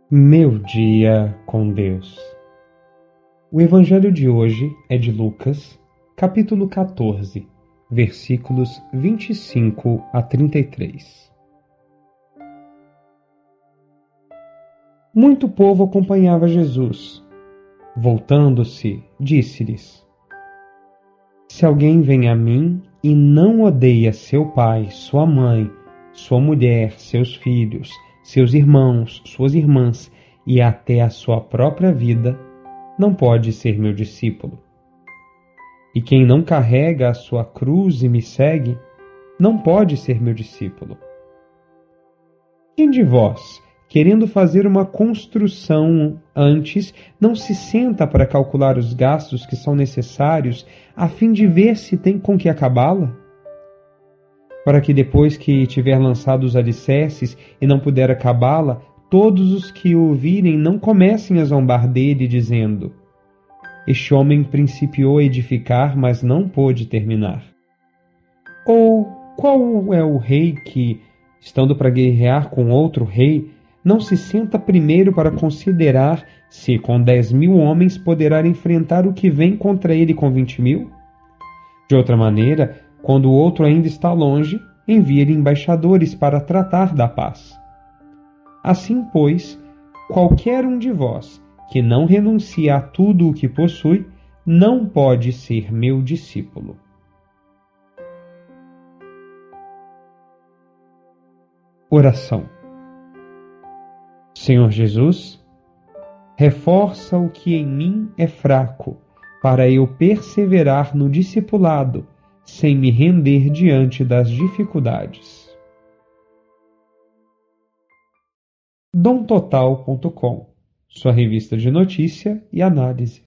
Meu dia com Deus. O evangelho de hoje é de Lucas, capítulo 14, versículos 25 a 33. Muito povo acompanhava Jesus. Voltando-se, disse-lhes: Se alguém vem a mim e não odeia seu pai, sua mãe, sua mulher, seus filhos, seus irmãos, suas irmãs e até a sua própria vida, não pode ser meu discípulo. E quem não carrega a sua cruz e me segue, não pode ser meu discípulo. Quem de vós, querendo fazer uma construção antes, não se senta para calcular os gastos que são necessários, a fim de ver se tem com que acabá-la? Para que depois que tiver lançado os alicerces e não puder acabá-la, todos os que o ouvirem não comecem a zombar dele, dizendo: Este homem principiou a edificar, mas não pôde terminar. Ou qual é o rei que, estando para guerrear com outro rei, não se senta primeiro para considerar se com 10.000 homens poderá enfrentar o que vem contra ele com 20.000? De outra maneira, quando o outro ainda está longe, envia-lhe embaixadores para tratar da paz. Assim, pois, qualquer um de vós que não renuncia a tudo o que possui, não pode ser meu discípulo. Oração. Senhor Jesus, reforça o que em mim é fraco, para eu perseverar no discipulado, sem me render diante das dificuldades. domtotal.com, sua revista de notícia e análise.